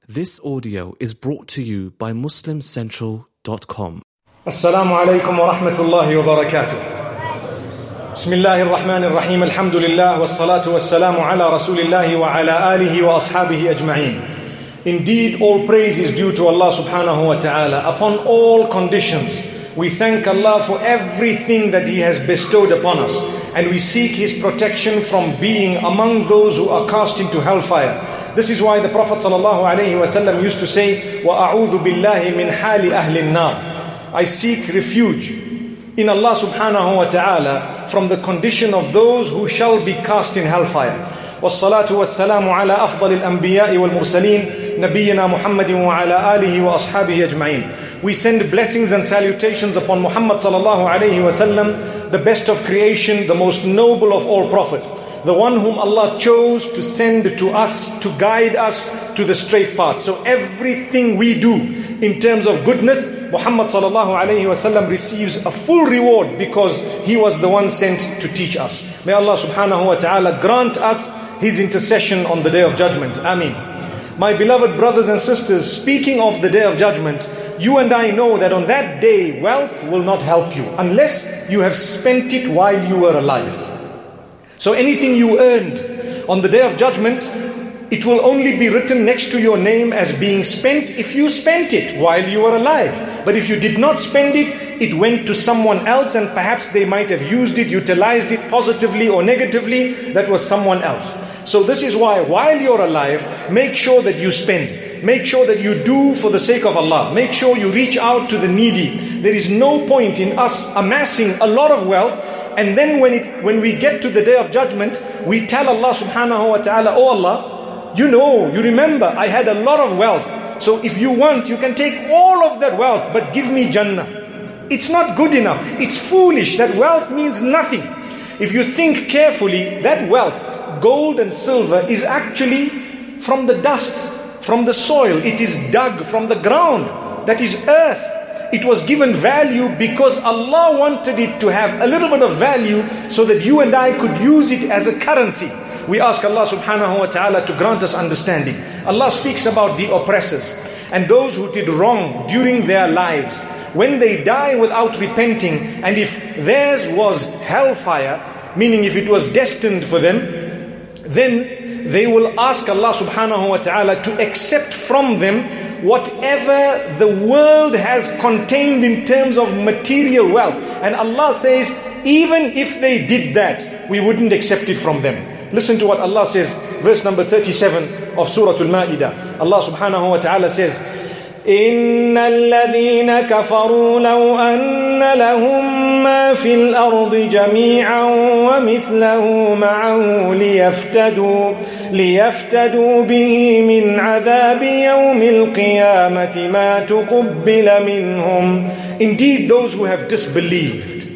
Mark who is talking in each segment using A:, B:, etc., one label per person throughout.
A: This audio is brought to you by MuslimCentral.com.
B: Assalamu alaikum wa rahmatullahi wa barakatuh. Bismillahir Rahmanir Rahim. Alhamdulillah wassalatu wassalamu ala Rasulillahi wa ala alihi wa ashabihi ajma'in. Indeed, all praise is due to Allah subhanahu wa ta'ala. Upon all conditions, we thank Allah for everything that He has bestowed upon us. And we seek His protection from being among those who are cast into hellfire. This is why the Prophet ﷺ used to say, وَأَعُوذُ بِاللَّهِ مِنْ حَالِ أَهْلِ النَّارِ. I seek refuge in Allah subhanahu wa ta'ala from the condition of those who shall be cast in hellfire. وَالصَّلَاةُ وَالسَّلَامُ عَلَى أَفْضَلِ الْأَنْبِيَاءِ وَالْمُرْسَلِينَ نَبِيِّنَا مُحَمَّدٍ وَعَلَى آلِهِ وَأَصْحَابِهِ أَجْمَعِينَ. We send blessings and salutations upon Muhammad sallallahu alayhi wa sallam, the best of creation, the most noble of all prophets, the one whom Allah chose to send to us, to guide us to the straight path. So everything we do in terms of goodness, Muhammad sallallahu alayhi wa sallam receives a full reward because he was the one sent to teach us. May Allah subhanahu wa ta'ala grant us His intercession on the Day of Judgment. Ameen. My beloved brothers and sisters, speaking of the Day of Judgment, you and I know that on that day, wealth will not help you unless you have spent it while you were alive. So anything you earned on the Day of Judgment, it will only be written next to your name as being spent if you spent it while you were alive. But if you did not spend it, it went to someone else and perhaps they might have used it, utilized it positively or negatively. That was someone else. So this is why while you're alive, make sure that you spend. Make sure that you do for the sake of Allah. Make sure you reach out to the needy. There is no point in us amassing a lot of wealth and then when we get to the Day of Judgment, we tell Allah subhanahu wa ta'ala, oh Allah, you remember I had a lot of wealth. So if you want, you can take all of that wealth, but give me Jannah. It's not good enough. It's foolish. That wealth means nothing. If you think carefully, that wealth, gold and silver, is actually from the dust, from the soil. It is dug from the ground. That is earth. It was given value because Allah wanted it to have a little bit of value so that you and I could use it as a currency. We ask Allah subhanahu wa ta'ala to grant us understanding. Allah speaks about the oppressors and those who did wrong during their lives. When they die without repenting, and if theirs was hellfire, meaning if it was destined for them, then they will ask Allah subhanahu wa ta'ala to accept from them whatever the world has contained in terms of material wealth. And Allah says, even if they did that, we wouldn't accept it from them. Listen to what Allah says, verse number 37 of Surah Al-Ma'idah. Allah subhanahu wa ta'ala says, إِنَّ الَّذِينَ كَفَرُوا لَوْ أَنَّ لَهُم مَّا فِي الْأَرْضِ جَمِيعًا وَمِثْلَهُ مَعَهُ ليفتدوا به من عذاب يوم القيامة ما تقبل منهم. Indeed, those who have disbelieved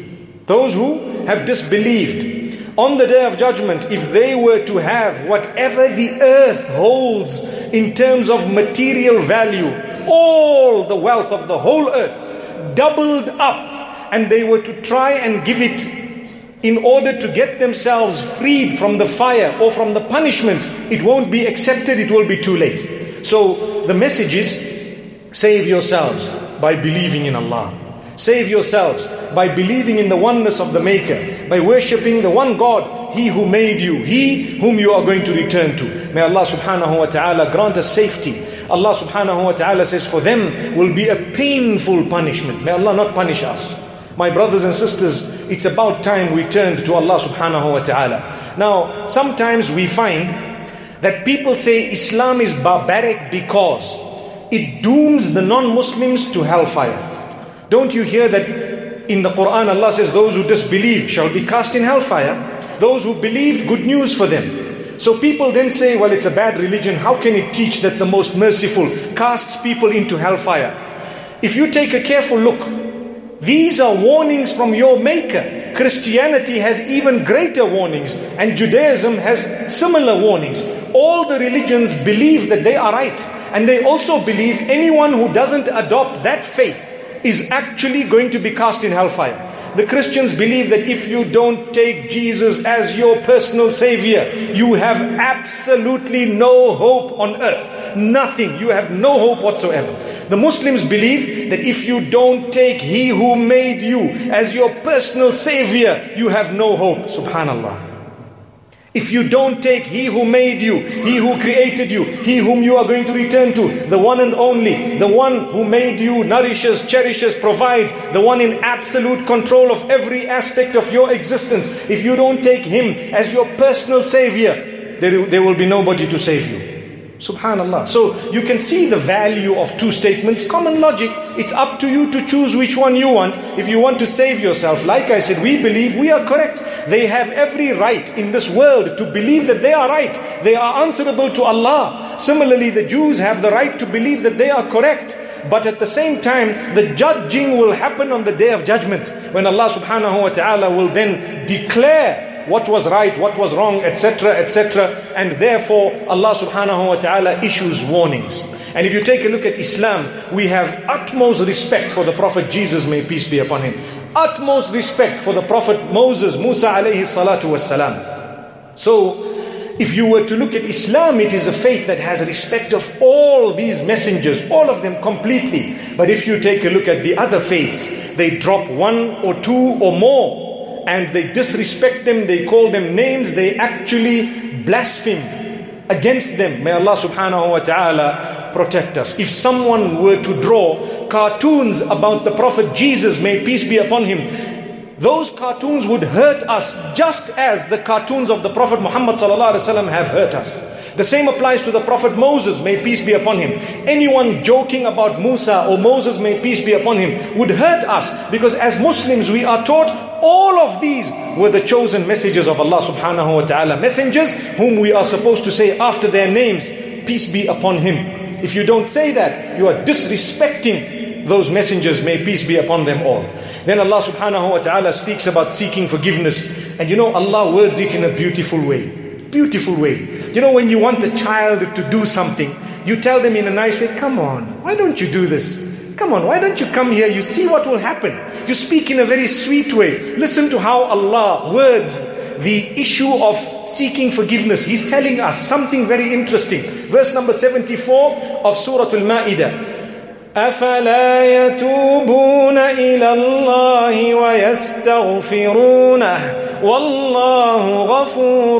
B: on the Day of Judgment, if they were to have whatever the earth holds in terms of material value, all the wealth of the whole earth doubled up, and they were to try and give it in order to get themselves freed from the fire or from the punishment, it won't be accepted, it will be too late. So the message is, save yourselves by believing in Allah. Save yourselves by believing in the oneness of the Maker, by worshipping the one God, He who made you, He whom you are going to return to. May Allah subhanahu wa ta'ala grant us safety. Allah subhanahu wa ta'ala says, for them will be a painful punishment. May Allah not punish us. My brothers and sisters, it's about time we turned to Allah subhanahu wa ta'ala. Now, sometimes we find that people say Islam is barbaric because it dooms the non-Muslims to hellfire. Don't you hear that in the Quran Allah says those who disbelieve shall be cast in hellfire? Those who believed, good news for them. So people then say, well, it's a bad religion. How can it teach that the most merciful casts people into hellfire? If you take a careful look, these are warnings from your Maker. Christianity has even greater warnings, and Judaism has similar warnings. All the religions believe that they are right, and they also believe anyone who doesn't adopt that faith is actually going to be cast in hellfire. The Christians believe that if you don't take Jesus as your personal savior, you have absolutely no hope on earth. nothing. You have no hope whatsoever. The Muslims believe that if you don't take He who made you as your personal savior, you have no hope. Subhanallah. If you don't take He who made you, He who created you, He whom you are going to return to, the one and only, the one who made you, nourishes, cherishes, provides, the one in absolute control of every aspect of your existence. If you don't take Him as your personal savior, there will be nobody to save you. Subhanallah. So you can see the value of two statements. Common logic. It's up to you to choose which one you want. If you want to save yourself, like I said, we believe we are correct. They have every right in this world to believe that they are right. They are answerable to Allah. Similarly, the Jews have the right to believe that they are correct. But at the same time, the judging will happen on the Day of Judgment, when Allah subhanahu wa ta'ala will then declare what was right, what was wrong, etc., etc. And therefore, Allah subhanahu wa ta'ala issues warnings. And if you take a look at Islam, we have utmost respect for the Prophet Jesus, may peace be upon him. Utmost respect for the Prophet Moses, Musa alayhi salatu wassalam. So, if you were to look at Islam, it is a faith that has respect of all these messengers, all of them completely. But if you take a look at the other faiths, they drop one or two or more, and they disrespect them, they call them names, they actually blaspheme against them. May Allah subhanahu wa ta'ala protect us. If someone were to draw cartoons about the Prophet Jesus, may peace be upon him, those cartoons would hurt us just as the cartoons of the Prophet Muhammad sallallahu alaihi wasallam have hurt us. The same applies to the Prophet Moses, may peace be upon him. Anyone joking about Musa or Moses, may peace be upon him, would hurt us, because as Muslims we are taught all of these were the chosen messages of Allah subhanahu wa ta'ala. Messengers whom we are supposed to say after their names, peace be upon him. If you don't say that, you are disrespecting those messengers, may peace be upon them all. Then Allah subhanahu wa ta'ala speaks about seeking forgiveness. And you know, Allah words it in a beautiful way. Beautiful way. You know, when you want a child to do something, you tell them in a nice way, come on, why don't you do this? Come on, why don't you come here? You see what will happen. You speak in a very sweet way. Listen to how Allah words the issue of seeking forgiveness. He's telling us something very interesting. Verse number 74 of Surah Al-Ma'idah. أَفَلَا يَتُوبُونَ إِلَى اللَّهِ وَيَسْتَغْفِرُونَهُ وَاللَّهُ غَفُورٌ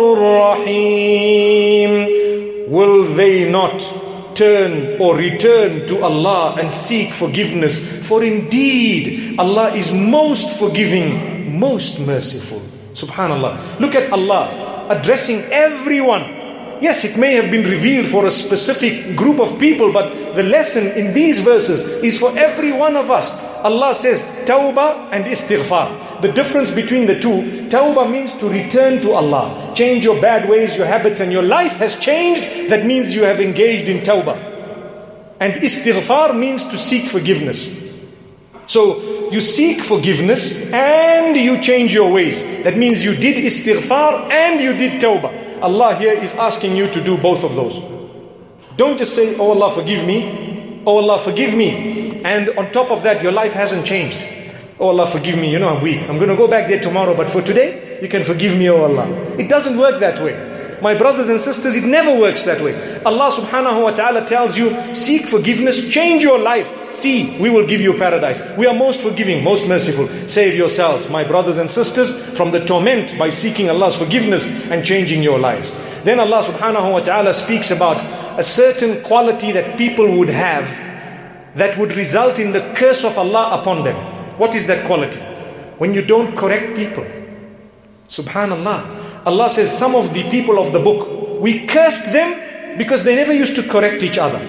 B: رَحِيمٌ. Will they not turn or return to Allah and seek forgiveness? For indeed, Allah is most forgiving, most merciful. Subhanallah. Look at Allah addressing everyone. Yes, it may have been revealed for a specific group of people, but the lesson in these verses is for every one of us. Allah says, Tawbah and Istighfar. The difference between the two, Tawbah means to return to Allah. Change your bad ways, your habits, and your life has changed. That means you have engaged in Tawbah. And Istighfar means to seek forgiveness. So, you seek forgiveness and you change your ways. That means you did Istighfar and you did Tawbah. Allah here is asking you to do both of those. Don't just say, oh Allah forgive me, oh Allah forgive me, and on top of that your life hasn't changed. Oh Allah forgive me, you know I'm weak, I'm going to go back there tomorrow, but for today you can forgive me, oh Allah. It doesn't work that way. My brothers and sisters, it never works that way. Allah subhanahu wa ta'ala tells you, seek forgiveness, change your life. See, we will give you paradise. We are most forgiving, most merciful. Save yourselves, my brothers and sisters, from the torment by seeking Allah's forgiveness and changing your lives. Then Allah subhanahu wa ta'ala speaks about a certain quality that people would have that would result in the curse of Allah upon them. What is that quality? When you don't correct people. Subhanallah. Allah says some of the people of the book, we cursed them because they never used to correct each other.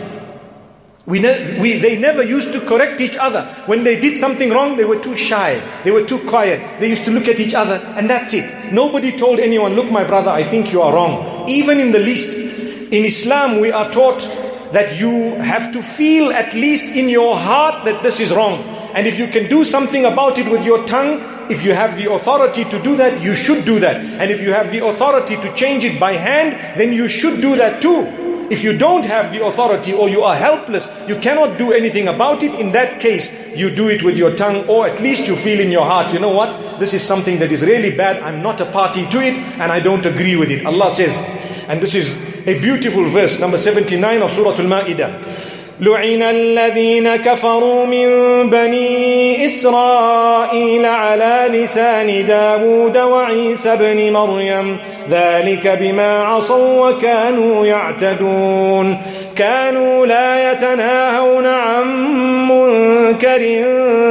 B: They never used to correct each other. When they did something wrong, they were too shy. They were too quiet. They used to look at each other and that's it. Nobody told anyone, look my brother, I think you are wrong. Even in the least. In Islam, we are taught that you have to feel at least in your heart that this is wrong. And if you can do something about it with your tongue, if you have the authority to do that, you should do that. And if you have the authority to change it by hand, then you should do that too. If you don't have the authority or you are helpless, you cannot do anything about it, in that case, you do it with your tongue, or at least you feel in your heart, you know what? This is something that is really bad. I'm not a party to it and I don't agree with it. Allah says, and this is a beautiful verse, number 79 of Surah Al-Ma'idah. لعن الذين كفروا من بني إسرائيل على لسان داود وعيسى بن مريم ذلك بما عصوا وكانوا يعتدون كانوا لا يتناهون عن منكر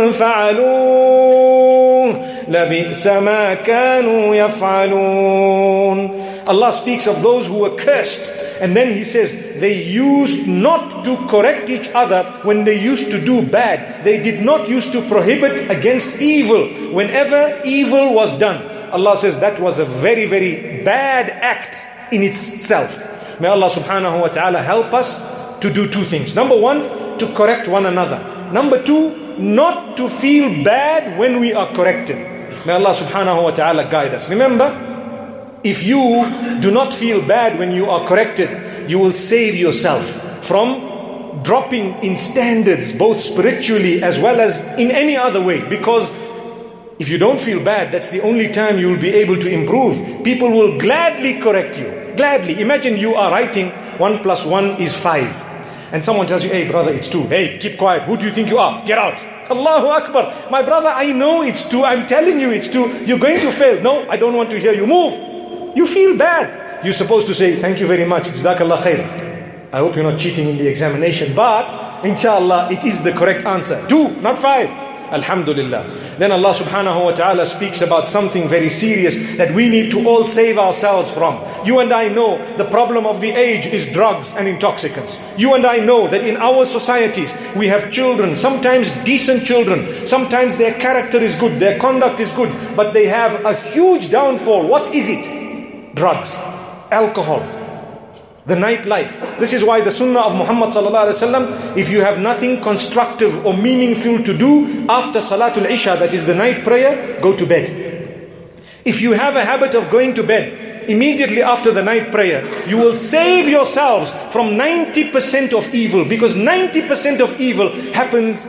B: فعلوه لبئس ما كانوا يفعلون. Allah speaks of those who were cursed, and then He says they used not to correct each other when they used to do bad. They did not use to prohibit against evil whenever evil was done. Allah says that was a very, very bad act in itself. May Allah subhanahu wa ta'ala help us to do two things. Number one, to correct one another. Number two, not to feel bad when we are corrected. May Allah subhanahu wa ta'ala guide us. Remember, if you do not feel bad when you are corrected, you will save yourself from dropping in standards, both spiritually as well as in any other way. Because if you don't feel bad, that's the only time you will be able to improve. People will gladly correct you. Gladly. Imagine you are writing 1 + 1 is 5. And someone tells you, hey brother, it's 2. Hey, keep quiet. Who do you think you are? Get out. Allahu Akbar. My brother, I know it's 2. I'm telling you it's 2. You're going to fail. No, I don't want to hear you. Move. You feel bad. You're supposed to say, thank you very much. Jazakallah khair. I hope you're not cheating in the examination. But, inshallah, it is the correct answer. 2, not 5. Alhamdulillah. Then Allah subhanahu wa ta'ala speaks about something very serious that we need to all save ourselves from. You and I know the problem of the age is drugs and intoxicants. You and I know that in our societies we have children, sometimes decent children, sometimes their character is good, their conduct is good, but they have a huge downfall. What is it? Drugs, alcohol, the nightlife. This is why the sunnah of Muhammad sallallahu alaihi wasallam, if you have nothing constructive or meaningful to do after Salatul Isha, that is the night prayer, go to bed. If you have a habit of going to bed immediately after the night prayer, you will save yourselves from 90% of evil, because 90% of evil happens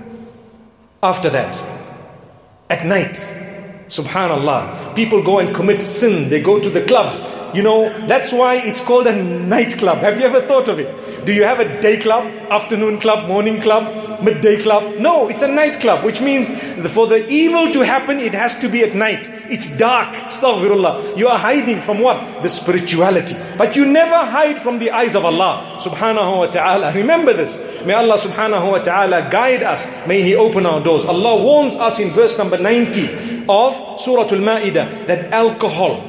B: after that, at night. Subhanallah. People go and commit sin. They go to the clubs. You know, that's why it's called a nightclub. Have you ever thought of it? Do you have a day club, afternoon club, morning club, midday club? No, it's a nightclub, which means for the evil to happen, it has to be at night. It's dark. Astaghfirullah. You are hiding from what? The spirituality. But you never hide from the eyes of Allah subhanahu wa ta'ala. Remember this. May Allah subhanahu wa ta'ala guide us. May He open our doors. Allah warns us in verse number 90 of Surah Al-Ma'idah that alcohol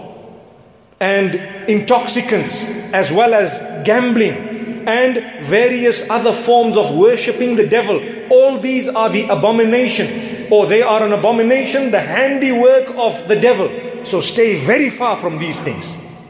B: and intoxicants, as well as gambling and various other forms of worshipping the devil, all these are the abomination, or they are an abomination, the handiwork of the devil. So stay very far from these things.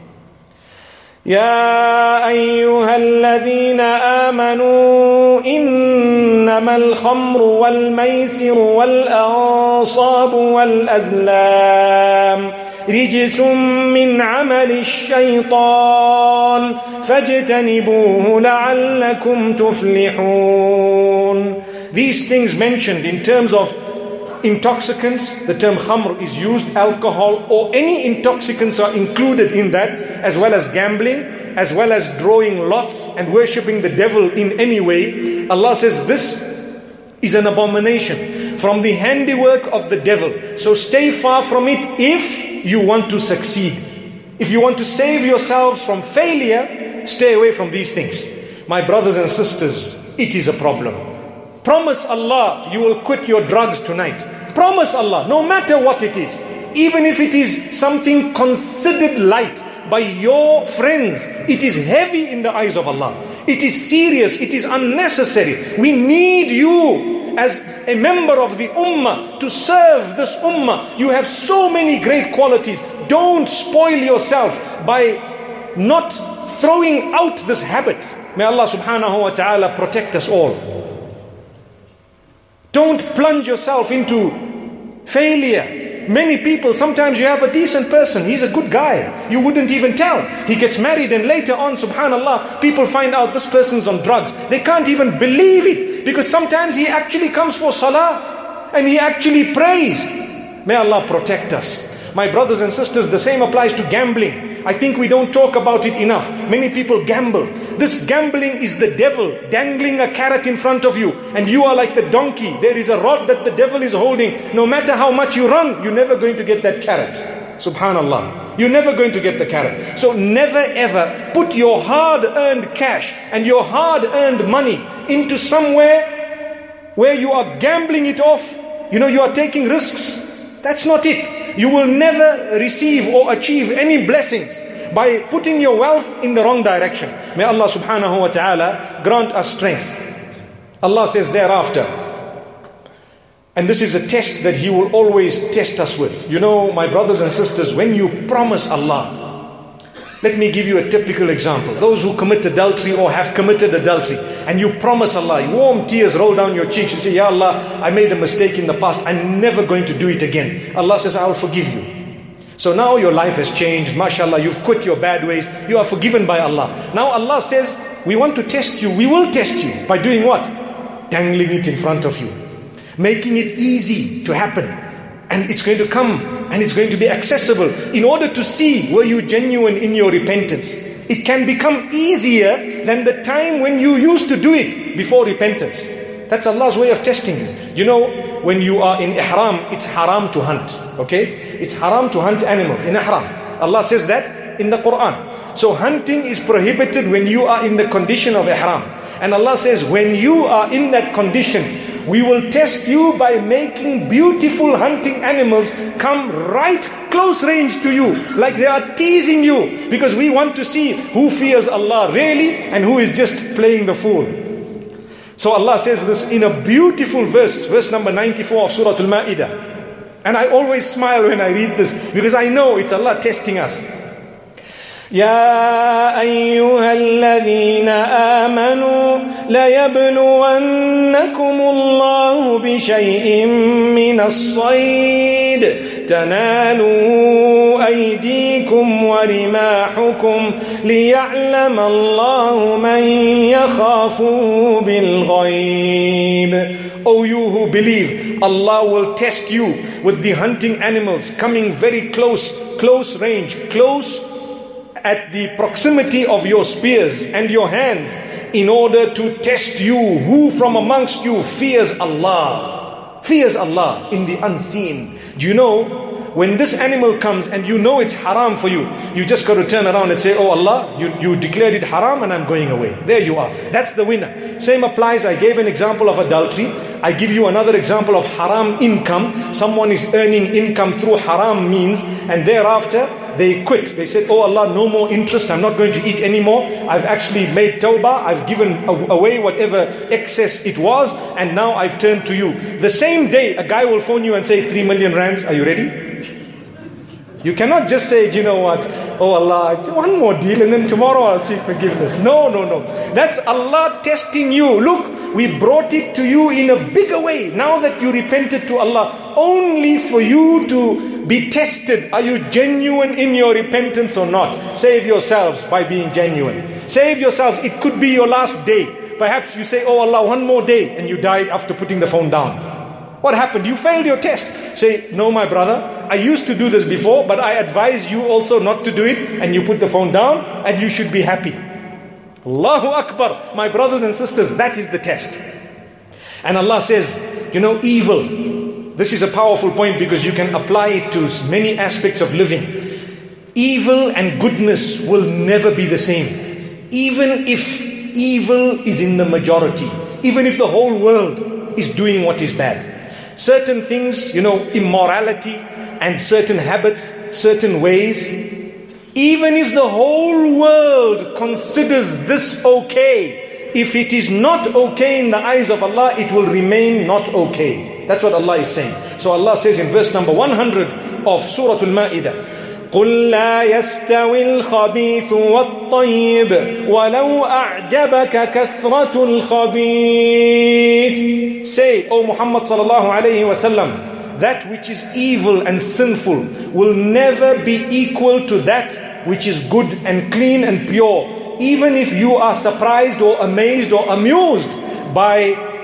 B: يا أيها الذين آمنوا إنما الخمر والميسر والأنصاب والأزلام رجس من عمل الشيطان فاجتنبوه لعلكم تفلحون. These things mentioned in terms of intoxicants, the term khamr is used, alcohol or any intoxicants are included in that, as well as gambling, as well as drawing lots and worshipping the devil in any way. Allah says this is an abomination from the handiwork of the devil. So stay far from it if you want to succeed. If you want to save yourselves from failure, stay away from these things. My brothers and sisters, it is a problem. Promise Allah you will quit your drugs tonight. Promise Allah, no matter what it is. Even if it is something considered light by your friends, it is heavy in the eyes of Allah. It is serious, it is unnecessary. We need you as a member of the ummah to serve this ummah. You have so many great qualities. Don't spoil yourself by not throwing out this habit. May Allah subhanahu wa ta'ala protect us all. Don't plunge yourself into failure. Many people, sometimes you have a decent person, he's a good guy, you wouldn't even tell. He gets married and later on, subhanallah, people find out this person's on drugs. They can't even believe it, because sometimes he actually comes for salah and he actually prays. May Allah protect us. My brothers and sisters, the same applies to gambling. I think we don't talk about it enough. Many people gamble. This gambling is the devil dangling a carrot in front of you, and you are like the donkey. There is a rod that the devil is holding. No matter how much you run, you're never going to get that carrot. Subhanallah. You're never going to get the carrot. So never ever put your hard-earned cash and your hard-earned money into somewhere where you are gambling it off. You are taking risks. That's not it. You will never receive or achieve any blessings by putting your wealth in the wrong direction. May Allah subhanahu wa ta'ala grant us strength. Allah says thereafter, and this is a test that He will always test us with. My brothers and sisters, when you promise Allah, let me give you a typical example. Those who commit adultery or have committed adultery, and you promise Allah, warm tears roll down your cheeks. You say, Ya Allah, I made a mistake in the past. I'm never going to do it again. Allah says, I will forgive you. So now your life has changed. MashaAllah, you've quit your bad ways. You are forgiven by Allah. Now Allah says, we want to test you. We will test you by doing what? Dangling it in front of you. Making it easy to happen. And it's going to come and it's going to be accessible in order to see were you genuine in your repentance. It can become easier than the time when you used to do it before repentance. That's Allah's way of testing you. When you are in ihram, it's haram to hunt. Okay? It's haram to hunt animals in ihram. Allah says that in the Quran. So hunting is prohibited when you are in the condition of ihram. And Allah says, when you are in that condition, we will test you by making beautiful hunting animals come right close range to you, like they are teasing you, because we want to see who fears Allah really and who is just playing the fool. So Allah says this in a beautiful verse number 94 of Surah Al-Ma'idah. And I always smile when I read this, because I know it's Allah testing us. يا أيها الذين آمنوا ليبلونكم الله بشيء من الصيد تنالوا أيديكم ورماحكم ليعلم الله من يخافه بالغيب. O you who believe, Allah will test you with the hunting animals coming very close range, close at the proximity of your spears and your hands, in order to test you who from amongst you fears Allah. Fears Allah in the unseen. Do you know, when this animal comes and you know it's haram for you, you just got to turn around and say, oh Allah, you declared it haram and I'm going away. There you are. That's the winner. Same applies. I gave an example of adultery. I give you another example of haram income. Someone is earning income through haram means, and thereafter they quit. They said, oh Allah, no more interest. I'm not going to eat anymore. I've actually made tawbah. I've given away whatever excess it was, and now I've turned to you. The same day, a guy will phone you and say, 3 million rands, are you ready? You cannot just say, you know what, oh Allah, one more deal and then tomorrow I'll seek forgiveness. No. That's Allah testing you. Look, we brought it to you in a bigger way. Now that you repented to Allah, only for you to be tested. Are you genuine in your repentance or not? Save yourselves by being genuine. Save yourselves. It could be your last day. Perhaps you say, oh Allah, one more day, and you died after putting the phone down. What happened? You failed your test. Say, no my brother, I used to do this before, but I advise you also not to do it, and you put the phone down and you should be happy. Allahu Akbar. My brothers and sisters, that is the test. And Allah says, evil. This is a powerful point because you can apply it to many aspects of living. Evil and goodness will never be the same. Even if evil is in the majority, even if the whole world is doing what is bad. Certain things, immorality and certain habits, certain ways, even if the whole world considers this okay, if it is not okay in the eyes of Allah, it will remain not okay. That's what Allah is saying. So Allah says in verse number 100 of Surah Al-Ma'idah, قُلْ لَا يَسْتَوِي الْخَبِيثُ وَالطَّيِّبُ وَلَوْ أَعْجَبَكَ كَثْرَةُ الْخَبِيثِ. Say, O Muhammad sallallahu alayhi wa sallam, that which is evil and sinful will never be equal to that which is good and clean and pure. Even if you are surprised or amazed or amused by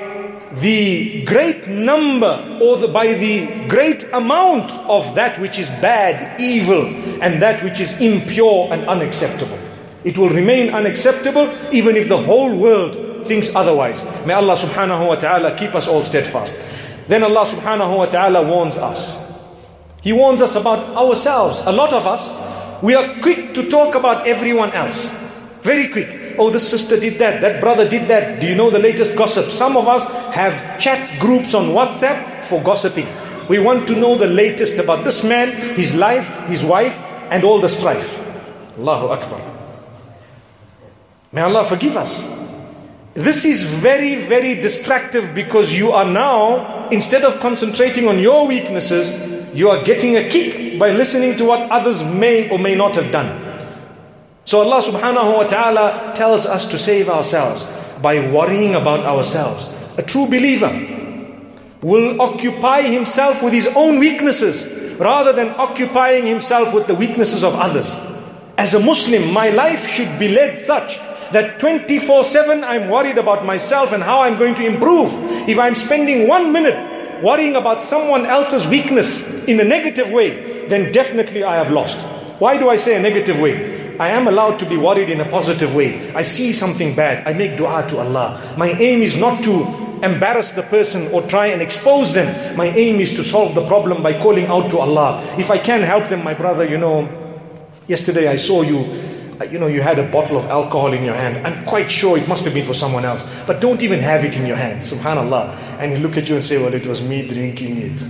B: the great number or by the great amount of that which is bad, evil, and that which is impure and unacceptable. It will remain unacceptable even if the whole world thinks otherwise. May Allah subhanahu wa ta'ala keep us all steadfast. Then Allah subhanahu wa ta'ala warns us. He warns us about ourselves. A lot of us, we are quick to talk about everyone else. Very quick. Oh, this sister did that, that brother did that. Do you know the latest gossip? Some of us have chat groups on WhatsApp for gossiping. We want to know the latest about this man, his life, his wife, and all the strife. Allahu Akbar. May Allah forgive us. This is very, very distractive because you are now, instead of concentrating on your weaknesses, you are getting a kick by listening to what others may or may not have done. So Allah subhanahu wa ta'ala tells us to save ourselves by worrying about ourselves. A true believer will occupy himself with his own weaknesses rather than occupying himself with the weaknesses of others. As a Muslim, my life should be led such that 24/7 I'm worried about myself and how I'm going to improve. If I'm spending 1 minute worrying about someone else's weakness in a negative way, then definitely I have lost. Why do I say a negative way? I am allowed to be worried in a positive way. I see something bad, I make dua to Allah. My aim is not to embarrass the person or try and expose them. My aim is to solve the problem by calling out to Allah. If I can help them, my brother, yesterday I saw you had a bottle of alcohol in your hand. I'm quite sure it must have been for someone else. But don't even have it in your hand. Subhanallah. And he look at you and say, well, it was me drinking it.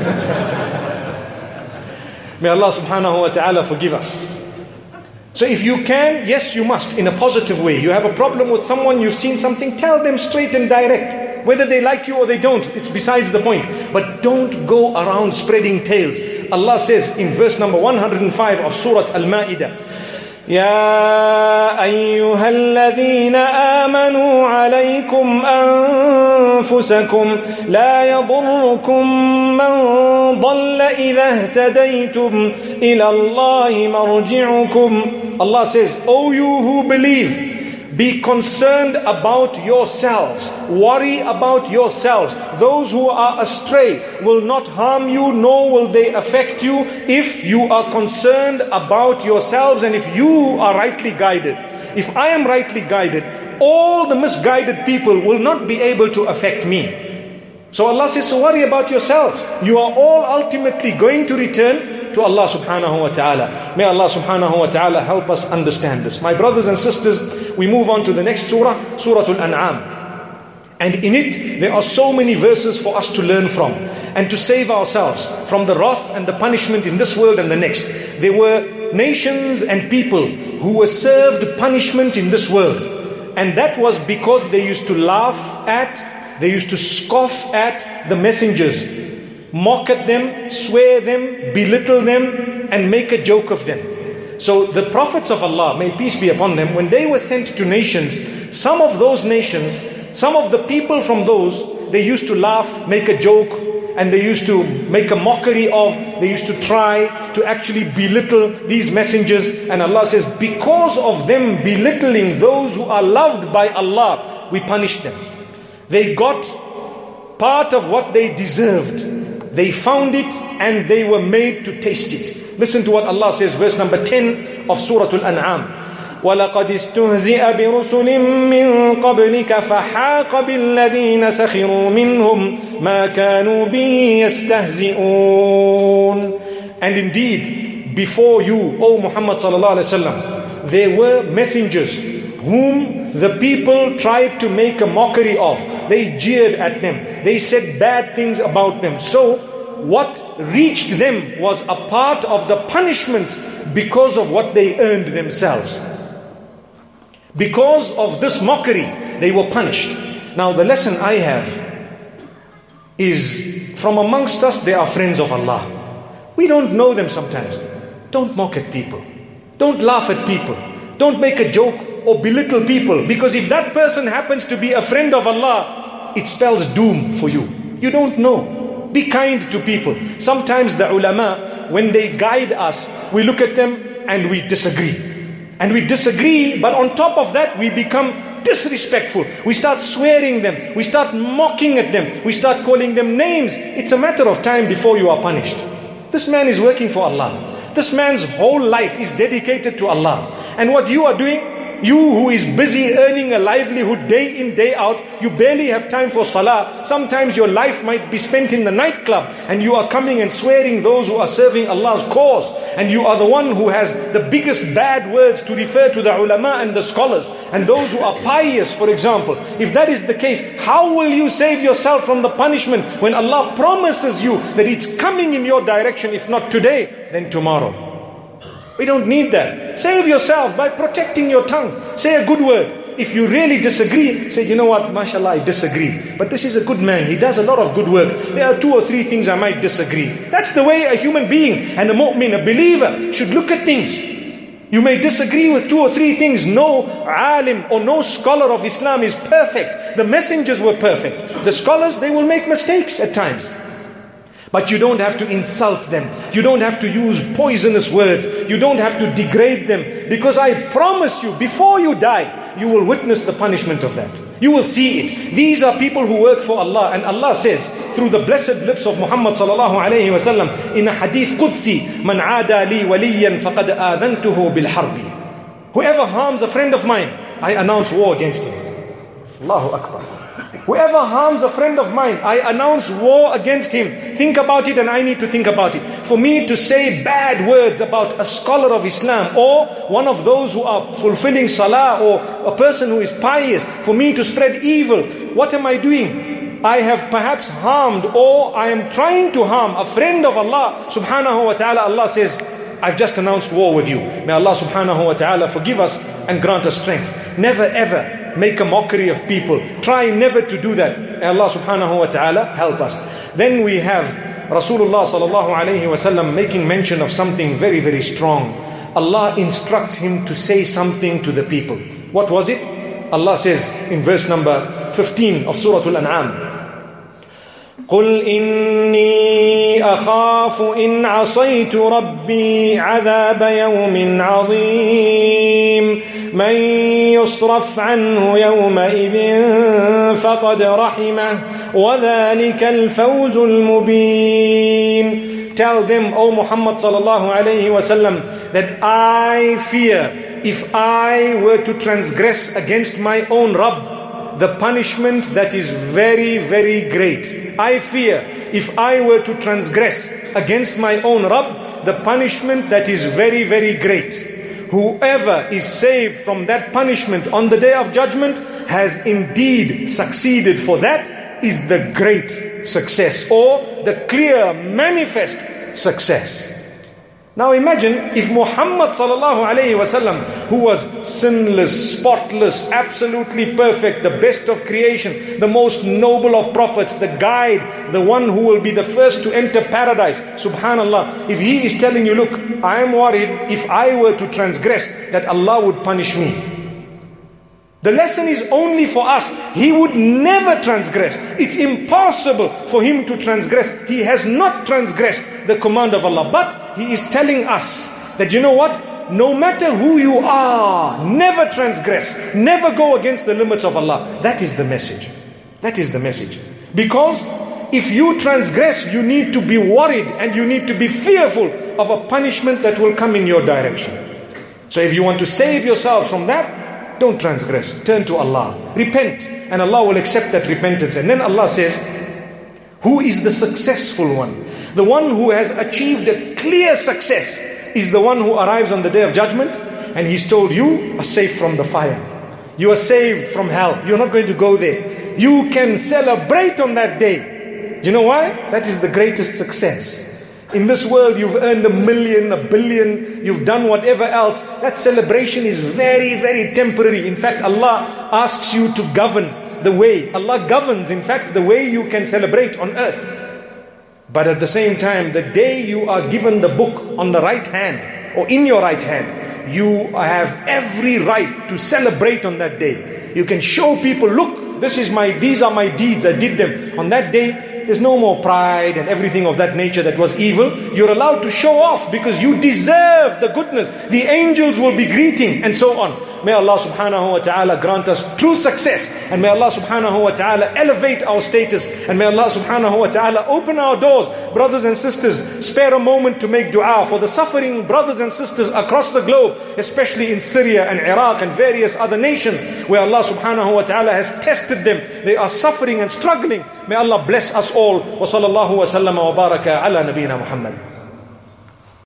B: May Allah subhanahu wa ta'ala forgive us. So if you can, yes, you must, in a positive way. You have a problem with someone, you've seen something, tell them straight and direct. Whether they like you or they don't, it's besides the point. But don't go around spreading tales. Allah says in verse number 105 of Surah Al-Ma'idah, يا أيها الذين آمنوا عليكم أنفسكم لا يضركم من ضل إذا اهتديتم إلى الله مرجعكم. Allah says, O you who believe, be concerned about yourselves. Worry about yourselves. Those who are astray will not harm you, nor will they affect you if you are concerned about yourselves and if you are rightly guided. If I am rightly guided, all the misguided people will not be able to affect me. So Allah says, so worry about yourselves. You are all ultimately going to return to Allah subhanahu wa ta'ala. May Allah subhanahu wa ta'ala help us understand this. My brothers and sisters, we move on to the next surah, Surah Al-An'am. And in it, there are so many verses for us to learn from and to save ourselves from the wrath and the punishment in this world and the next. There were nations and people who were served punishment in this world. And that was because they used to laugh at, they used to scoff at the messengers, mock at them, swear them, belittle them, and make a joke of them. So the prophets of Allah, may peace be upon them, when they were sent to nations, some of those nations, some of the people from those, they used to laugh, make a joke, and they used to make a mockery of, they used to try to actually belittle these messengers. And Allah says, because of them belittling those who are loved by Allah, we punished them. They got part of what they deserved. They found it and they were made to taste it. Listen to what Allah says, verse number 10 of Surah Al-An'am. وَلَقَدْ اسْتُهْزِئَ بِرُسُلٍ مِّن قَبْلِكَ فَحَاقَ بِالَّذِينَ سَخِرُوا مِنْهُمْ مَا كَانُوا بِهِ يَسْتَهْزِئُونَ. And indeed, before you, O Muhammad sallallahu alaihi wasallam, there were messengers whom the people tried to make a mockery of. They jeered at them. They said bad things about them. So, what reached them was a part of the punishment because of what they earned themselves. Because of this mockery, they were punished. Now the lesson I have is, from amongst us there are friends of Allah. We don't know them sometimes. Don't mock at people. Don't laugh at people. Don't make a joke or belittle people. Because if that person happens to be a friend of Allah, it spells doom for you. You don't know. Be kind to people. Sometimes the ulama, when they guide us, we look at them and we disagree. And we disagree, but on top of that, we become disrespectful. We start swearing them. We start mocking at them. We start calling them names. It's a matter of time before you are punished. This man is working for Allah. This man's whole life is dedicated to Allah. And what you are doing, you who is busy earning a livelihood day in, day out, you barely have time for salah. Sometimes your life might be spent in the nightclub, and you are coming and swearing those who are serving Allah's cause. And you are the one who has the biggest bad words to refer to the ulama and the scholars, and those who are pious, for example. If that is the case, how will you save yourself from the punishment when Allah promises you that it's coming in your direction, if not today, then tomorrow? We don't need that. Save yourself by protecting your tongue. Say a good word. If you really disagree, say, you know what, mashallah, I disagree. But this is a good man. He does a lot of good work. There are 2 or 3 things I might disagree. That's the way a human being and a mu'min, a believer, should look at things. You may disagree with 2 or 3 things. No alim or no scholar of Islam is perfect. The messengers were perfect. The scholars, they will make mistakes at times. But you don't have to insult them. You don't have to use poisonous words. You don't have to degrade them. Because I promise you, before you die, you will witness the punishment of that. You will see it. These are people who work for Allah. And Allah says, through the blessed lips of Muhammad sallallahu alayhi wa sallam, in a hadith Qudsi, Man aada li waliyan faqad adhantuhu bil harbi. Whoever harms a friend of mine, I announce war against him. Allahu Akbar. Whoever harms a friend of mine, I announce war against him. Think about it, and I need to think about it. For me to say bad words about a scholar of Islam, or one of those who are fulfilling salah, or a person who is pious, for me to spread evil, what am I doing? I have perhaps harmed, or I am trying to harm a friend of Allah subhanahu wa ta'ala. Allah says, I've just announced war with you. May Allah subhanahu wa ta'ala forgive us and grant us strength. Never ever make a mockery of people. Try never to do that. May Allah subhanahu wa ta'ala help us. Then we have Rasulullah sallallahu alayhi wa sallam making mention of something very, very strong. Allah instructs him to say something to the people. What was it? Allah says in verse number 15 of Surah Al-An'am, قُلْ إِنِّي أَخَافُ إِنْ عَصَيْتُ رَبِّي عَذَابَ يَوْمٍ عَظِيمٍ مَنْ يُصْرَفْ عَنْهُ يَوْمَئِذٍ فَقَدْ رَحِمَهُ وَذَلِكَ الْفَوْزُ الْمُبِينُ. Tell them, O Muhammad sallallahu alayhi wa sallam, that I fear if I were to transgress against my own Rabb, the punishment that is very, very great. I fear if I were to transgress against my own Rabb, the punishment that is very, very great. Whoever is saved from that punishment on the day of judgment has indeed succeeded, for that is the great success, or the clear, manifest success. Now imagine if Muhammad sallallahu alayhi wa sallam, who was sinless, spotless, absolutely perfect, the best of creation, the most noble of prophets, the guide, the one who will be the first to enter paradise, subhanallah, if he is telling you, look, I am worried if I were to transgress that Allah would punish me. The lesson is only for us. He would never transgress. It's impossible for him to transgress. He has not transgressed the command of Allah. But he is telling us that, you know what? No matter who you are, never transgress. Never go against the limits of Allah. That is the message. That is the message. Because if you transgress, you need to be worried and you need to be fearful of a punishment that will come in your direction. So if you want to save yourself from that, don't transgress. Turn to Allah. Repent. And Allah will accept that repentance. And then Allah says, who is the successful one? The one who has achieved a clear success is the one who arrives on the day of judgment and he's told, you are safe from the fire. You are saved from hell. You're not going to go there. You can celebrate on that day. You know why? That is the greatest success. In this world, you've earned 1 million, 1 billion, you've done whatever else. That celebration is very, very temporary. In fact, Allah asks you to govern the way. Allah governs, in fact, the way you can celebrate on earth. But at the same time, the day you are given the book on the right hand, or in your right hand, you have every right to celebrate on that day. You can show people, look, these are my deeds, I did them. On that day, there's no more pride and everything of that nature that was evil. You're allowed to show off because you deserve the goodness. The angels will be greeting and so on. May Allah subhanahu wa ta'ala grant us true success, and may Allah subhanahu wa ta'ala elevate our status, and may Allah subhanahu wa ta'ala open our doors. Brothers and sisters, spare a moment to make dua for the suffering brothers and sisters across the globe, especially in Syria and Iraq and various other nations where Allah subhanahu wa ta'ala has tested them. They are suffering and struggling. May Allah bless us all. Wa sallallahu wa sallama wa baraka ala nabiyyina Muhammad.